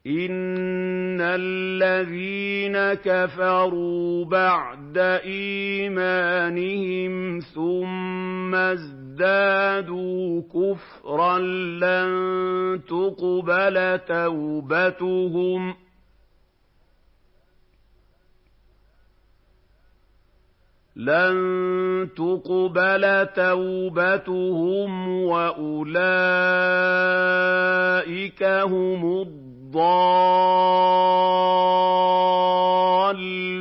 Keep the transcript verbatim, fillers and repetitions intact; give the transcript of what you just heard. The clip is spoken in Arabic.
إِنَّ الَّذِينَ كَفَرُوا بَعْدَ إِيمَانِهِمْ ثُمَّ ازْدَادُوا كُفْرًا لَّن تُقْبَلَ تَوْبَتُهُمْ لَن تُقْبَلَ تَوْبَتُهُمْ وَأُولَٰئِكَ هُمُ الضَّالُّونَ